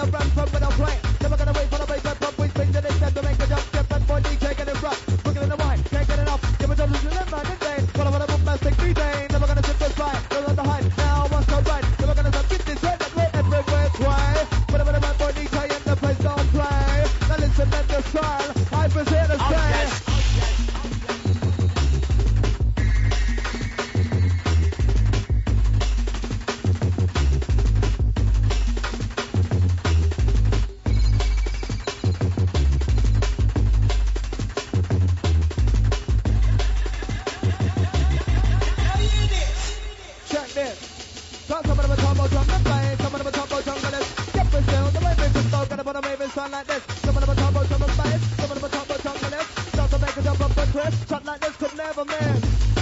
the front from when I play. Never gonna wait for the bass and pump. We spin to this time to make a jump. Step and boy DJ get it rough. Booking in the mic, can't get enough. Give it to the man and day. Follow what I want, mastic DJ. Never gonna sit this right. Never on the hype. Now what's the right? Never gonna stop this head and let everywhere try. Whatever the man boy DJ in the place don't play. Now listen to the style. I present a say. Sound like this, some of them are top of some of the bass, some of them are top of tongue and left. Start to make a jump up and twist, shot like this could never miss.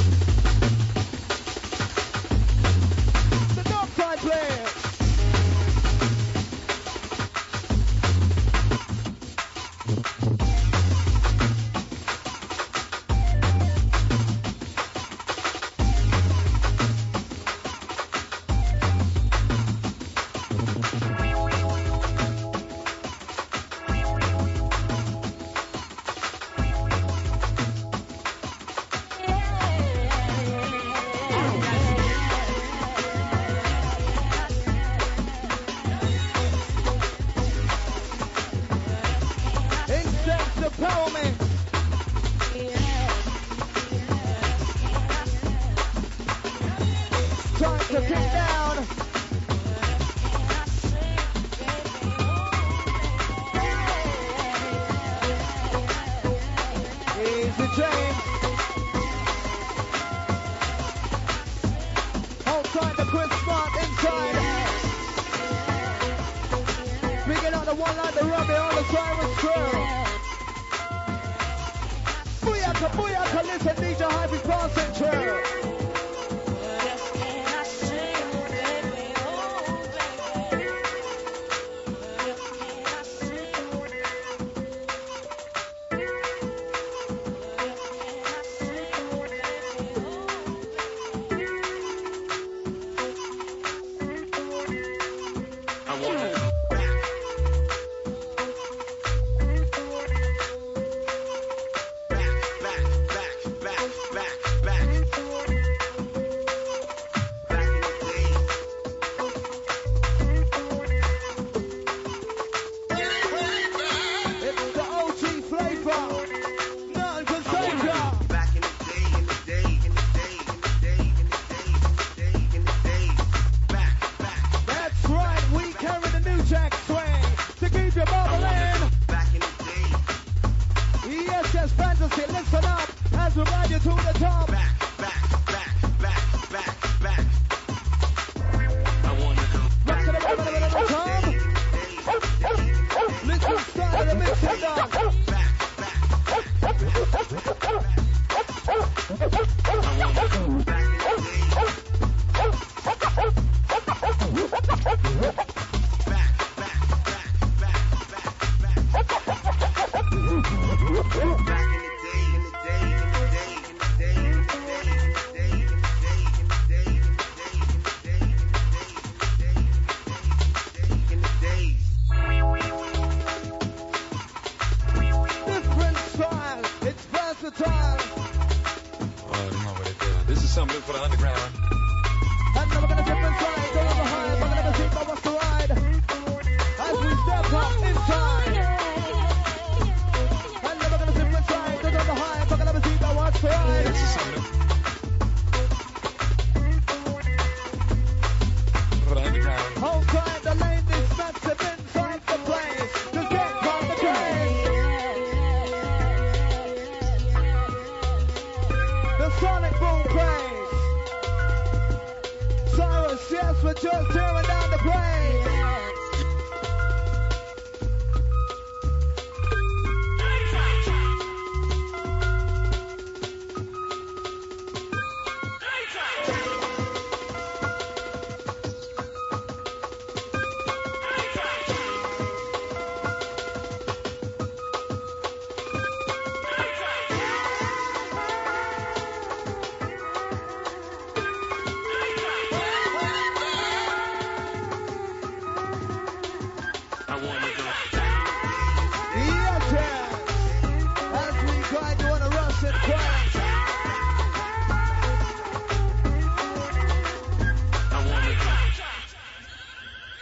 The dark side player.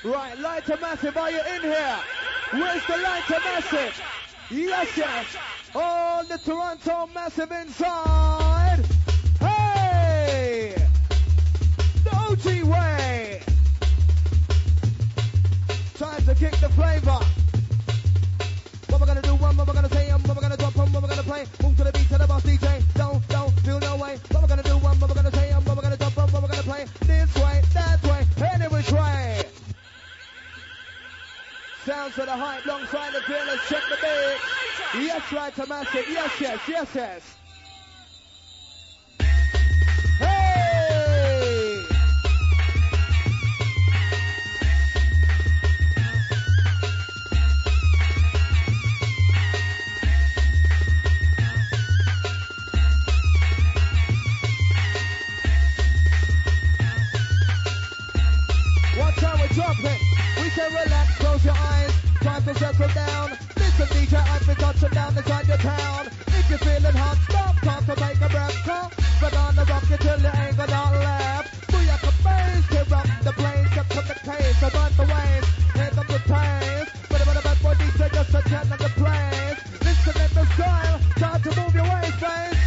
Right, Lighter Massive, are you in here? Where's the Lighter Massive? Yes, yes. All the Toronto Massive inside. Hey! The OG way. Time to kick the flavor. What we're gonna do, what we're gonna say, what we're gonna drop, what we're gonna play. Move to the beat, to the boss DJ. Don't feel no way. What we're gonna do, what we're gonna say, what we're gonna drop, what we're gonna play. This way, that way, any which way. Sounds for the hype, alongside the fearless, check the beat. Yes, Lighter Massive, yes, yes, yes, yes. Hey! Watch how we're dropping. We say relax, close your eyes. Time to settle down. Listen, DJ, I've been touching down inside your town. If you're feeling hot, stop, time to take a breath. Come, but on the rock till you ain't gonna laugh. Booyah, the bass, tear up the blaze, get to the case, about the waves, head up the pace. But about a bad boy DJ, just a chat on the place. Listen in the style, time to move your waist, face.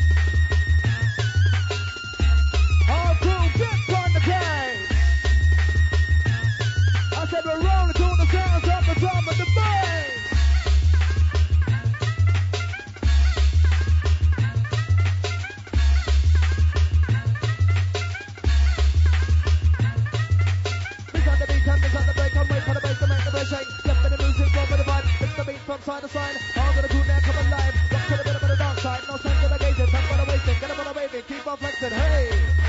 All crew, get on the case. I said we're rolling to the sounds of the drum and the bass. Beat on the beat and beat on the break and wait for the bass to make the bass shake. Left with the music, roll with the vibe. It's the beat from side to side. All gonna do now, come alive. Rock to the bit of the dark side. No sense of the gazing, time for the wasting. Get up on the waving, keep on flexing. Hey!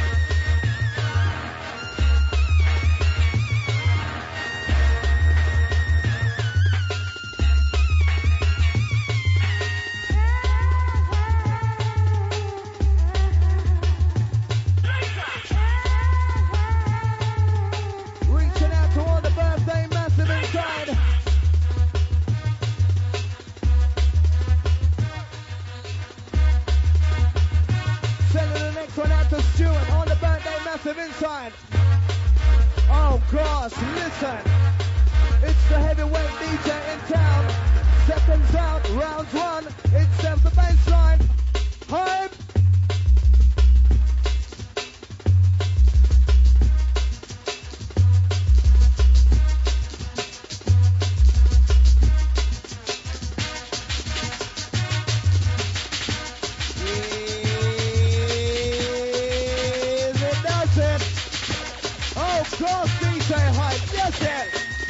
Reaching out to all the birthday massive inside. Sending the next one out to Stuart, all the birthday massive inside. Oh gosh, listen. It's the heavyweight DJ in town. Seconds out, round one. It's them the baseline. Hype. It does it. Oh gosh, DJ Hype. Yes, yes.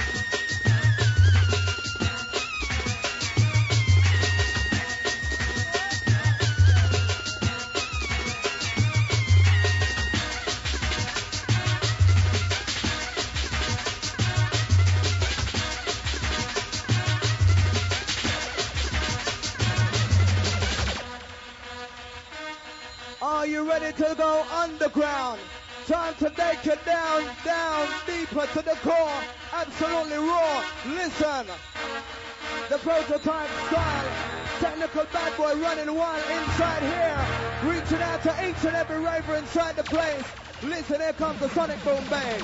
Are you ready to go underground? Time to take it down, down, deeper to the core. Absolutely raw. Listen. The prototype style. Technical bad boy running wild inside here. Reaching out to each and every raver inside the place. Listen, here comes the Sonic Boom Bang.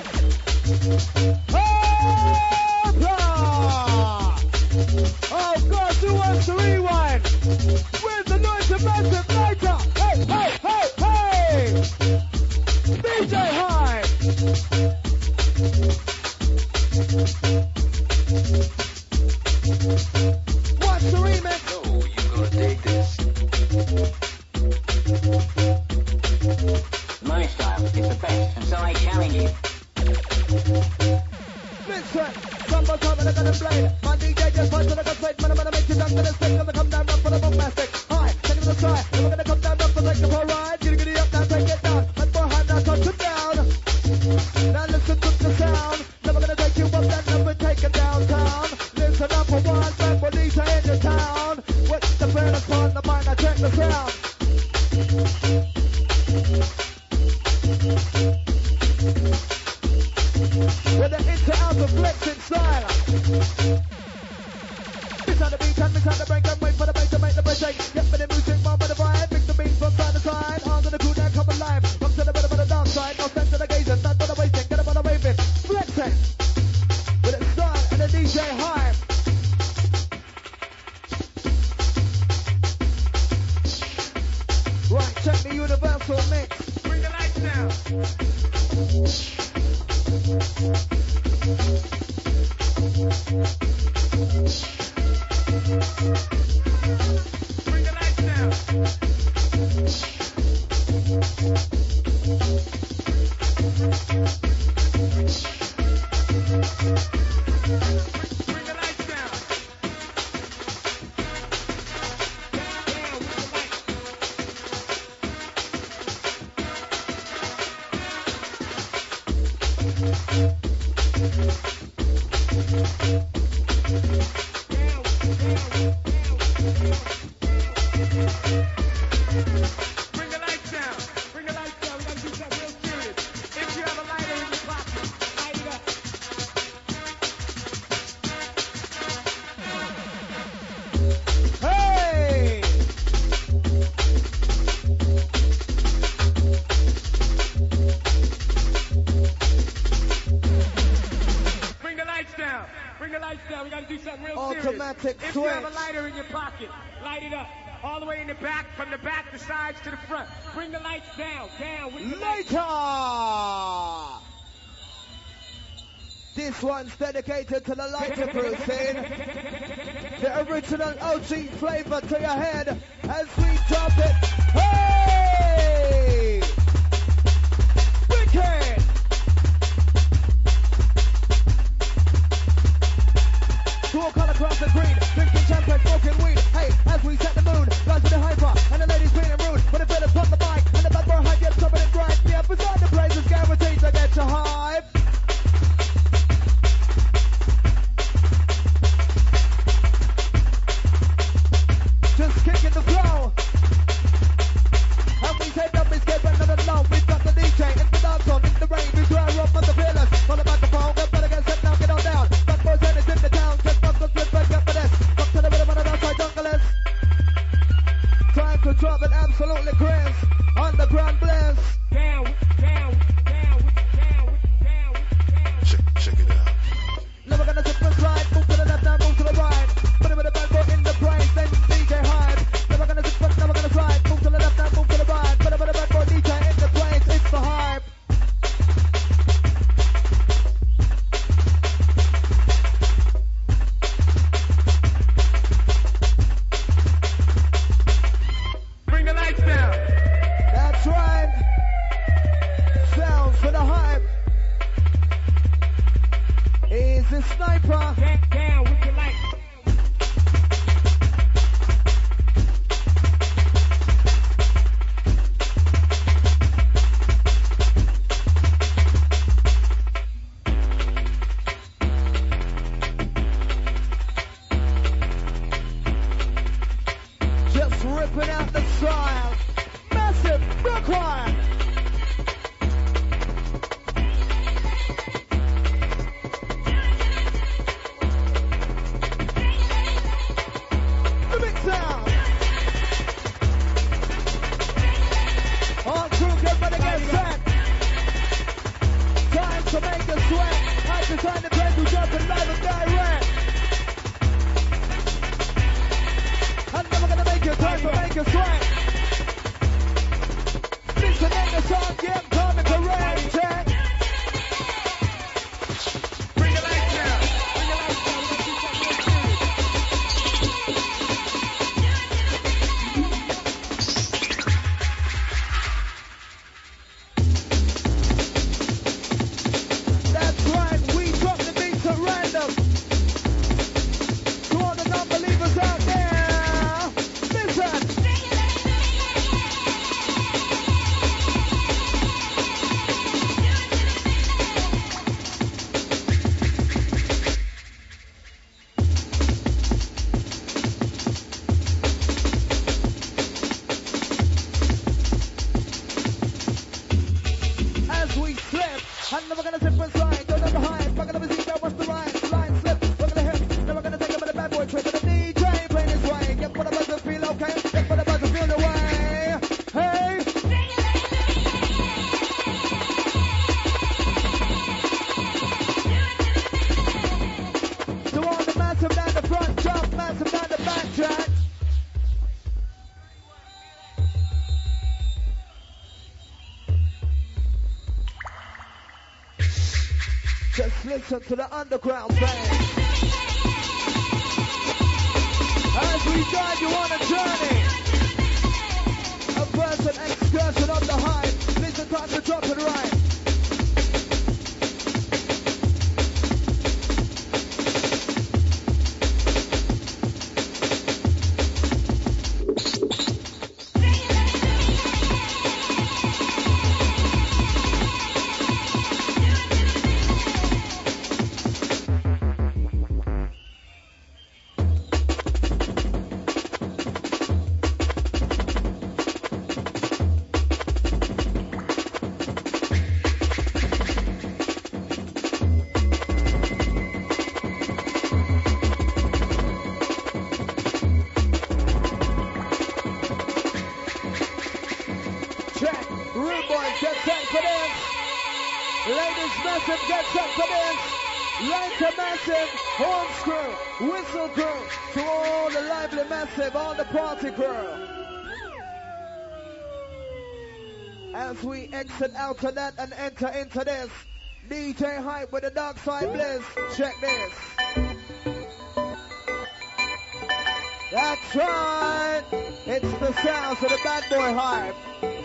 Oh God, who wants to rewind? Where's the noise of massive lighter? Hey, hey, hey, hey! DJ Hype! Watch the remix! Oh, you gonna dig this. My style is the best, and so I challenge you. Listen, somebody come and I got a blade. My DJ just wants to make a plate. Man, I'm gonna make you dance to this thing. Gonna come down, rock for the bombastic. Hi, take it to the side. Then we're gonna come down, rock for like a full ride. Giddy up, now take it down. Let my hand now touch it down. Now listen to the sound. Never gonna take you up, that number take it downtown. Listen up for one, back for DJ in your town. What's the fairness on the mind? Now check the sound. With the inter-outer flexing style. It's on the beat and it's on the break and Bring the lights down. Bring the lights down. Down with the lights. Bring the lights down. Bring the lights down. We gotta do something real serious. If you have a lighter in your pocket, light it up. Hey! Bring the lights down. Bring the lights down. We gotta do something real Automatic serious. If you have a switch. lighter in your pocket, light it up. All the way in the back, from the back, the sides to the front. Bring the lights down. Down with the lights. Later! This one's dedicated to the lighter crusade. The original OG flavor to your head as we drop it. Hey! Wicked! Dual color cross the green, drinking champagne, smoking weed. Hey, as we set the moon, guys with the hyper, and the ladies being rude. When the fellas pop the mic, and the bad boy hype gets something right. Yeah, beside the place is guaranteed to get you hype. Just kicking the flow. And we say numbers get better than low. We've got the DJ in the dance on, in the rain. We dry up on the fearless. On the microphone, get better, get set now, get on down. Bad boys and it's in the town. Just bump the flip and get for this. Up to the rhythm and the outside junglers. Time to drop it absolutely crazy. Underground blends. Down, down, down, down, down, down. Check it out. Never gonna slip and slide. Move to the left, now move to the right. Put it with a bad boy in the brain, then DJ hype. Never gonna slip and never gonna slide. Move to the left, now move to the right. Put it with a bad boy DJ in the place, it's the hype. Bring the lights down. That's right. Sounds for the hype. Is the sniper. Down with the lights. Just ripping out the style. Massive Brooklyn. The big sound. All crew get ready, get set. Time to make a sweat. Hype is time to play to jump and live and direct. I'm never gonna make you time to make you sweat. Listen in the song, yeah, I'm coming to rain check. Bring the lights down. Bring the lights down. We can do something real serious. That's right, we drop the beats at random. To all the non-believers out there, listen. As we slip, I'm never gonna slip and slide. Don't ever hide. Back of the seat, what's the line? The line slip, we're gonna hit. Never gonna take it with a bad boy trip. But the DJ playing his way. Get for the buzzer, feel okay. Get for the buzzer, feel the way. Hey! To all the massive down the front, jump, massive down the back track. Just listen to the underground band. As we guide you on a journey, a person excursion on the high. Listen time to drop it right. On the party crew. As we exit out of that and enter into this, DJ Hype with the Dark Side Bliss. Check this. That's right. It's the sounds of the Bad Boy Hype.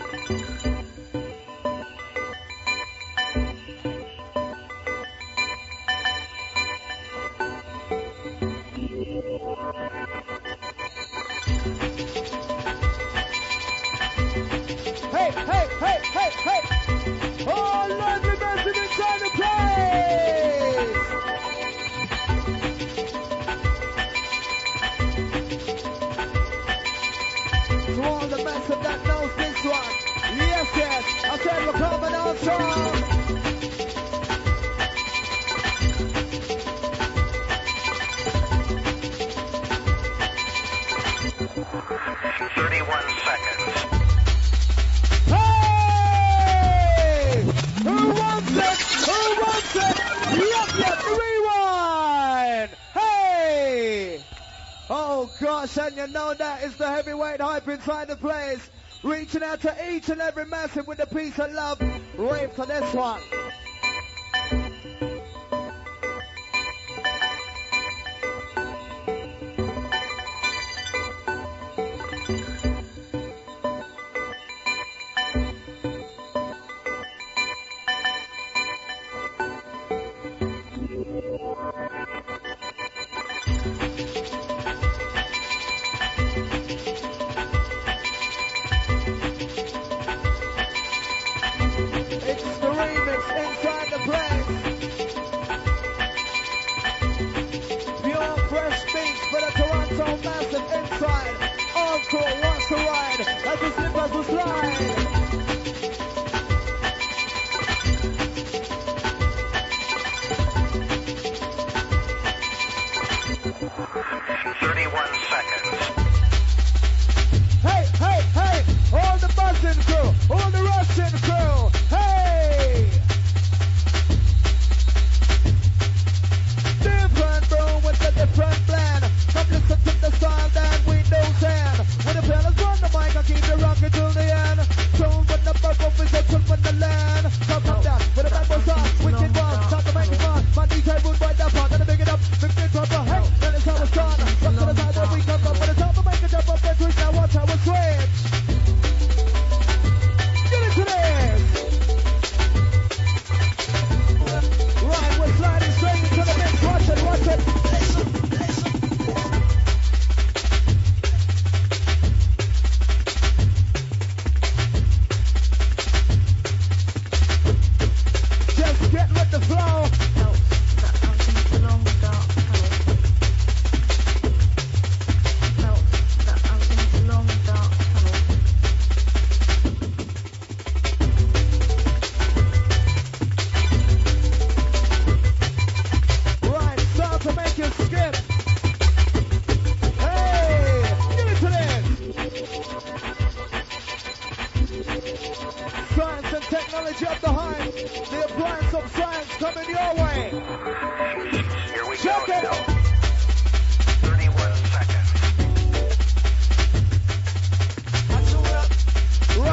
And you know that is the heavyweight hype inside the place. Reaching out to each and every massive with a piece of love. Rave for this one.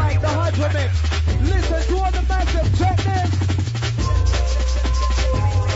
Listen to all the massive, check this.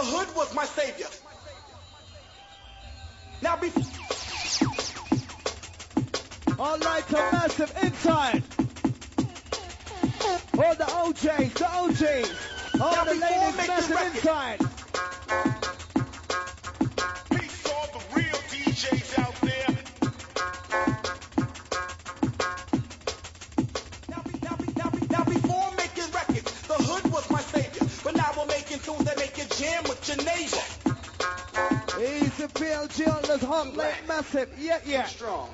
hood was my savior. Now be. All right, to Massive inside. All the OJs, the OGs. All Now the before ladies, make Massive the record. inside. Peace to all the real DJs out there. Now before making records, the hood was my savior. But now we're making tunes that make you jam with your neighbor. Easy PLG on this hot late Massive. Yeah, yeah. Strong.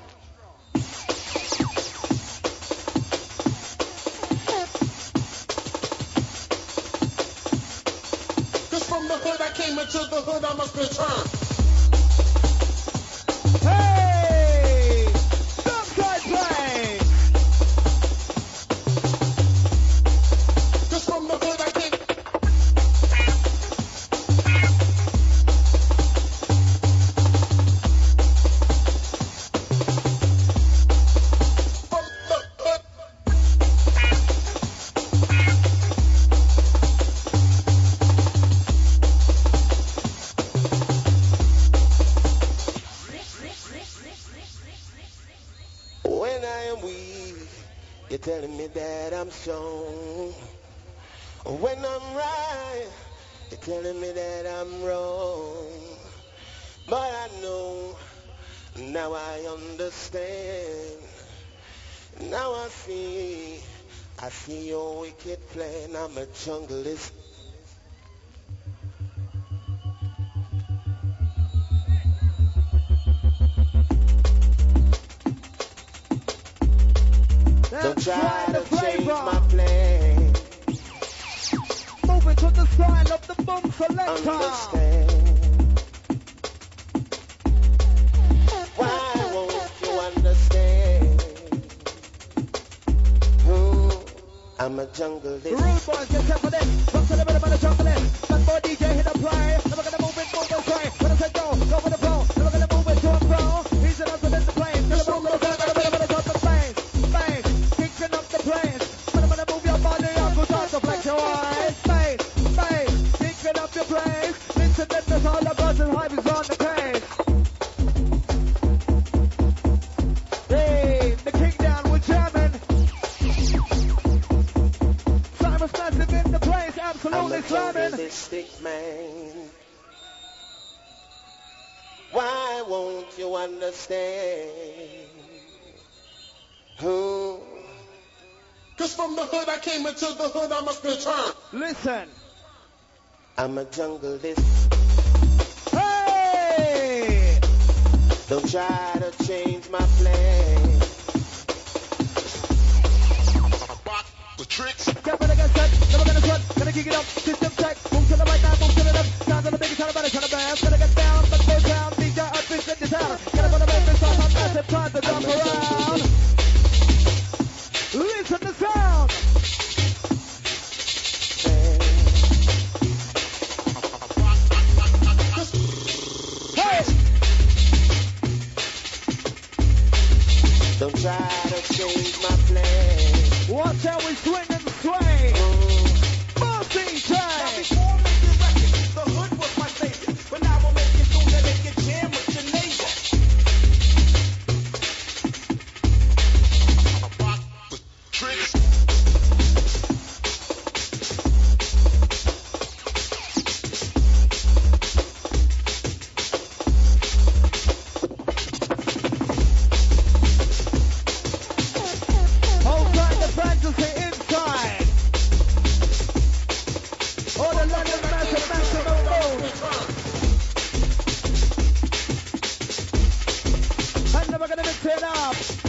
Cause from the hood I came into the hood I must return. Hey! Dubside play! Cause from the hood I came. From the hood. When I am weak, you're telling me that I'm strong. When I'm right, you're telling me that I'm wrong. But I know, now I understand. Now I see your wicked plan. I'm a junglist. Don't That's try right, the to change my flavor. plan. Moving to the style of the boom selector. Understand. Why won't you understand? I'm a junglist. Rude boys, get set for this. Rock to the rhythm of the junglist. Bad boy DJ hit a play. Never gonna move and sway. When I say go with the flow. Never gonna move it to and fro. He's an answer in the plane. Never move with the sound of the rhythm of the top of bass. Bass, kicking up the planes. When I'm gonna move your body up, go start to flex your eyes. Bass, bass, kicking up your planes. Listen, that's all the buzz and hype is on the page. Hey, the king down with German. Cyrus Massive in the place, I'm absolutely a slamming. junglistic man. Why won't you understand? Cause from the hood I came into the hood I must return. Listen. I'm a junglist. Hey! Don't try to change my plan. Rock the tricks. Never gonna get set, never gonna sweat, gonna kick it up, system check, move to the right now, move to the left, sounds of the biggest, sound of the best, gonna get down, but go down, DJ up, bitch, in the town, gotta put a Memphis on, I'm massive, time to jump around. Listen to sound. Hey! Don't try to change my plan. Watch how we swing and sway. More Now DJ. before making records, the hood was my savior. But now we're making tunes that make you jam with your neighbor. Rock the tricks. Whole kind of fantasy inside. All the London massive moves. I'm never gonna mix it up.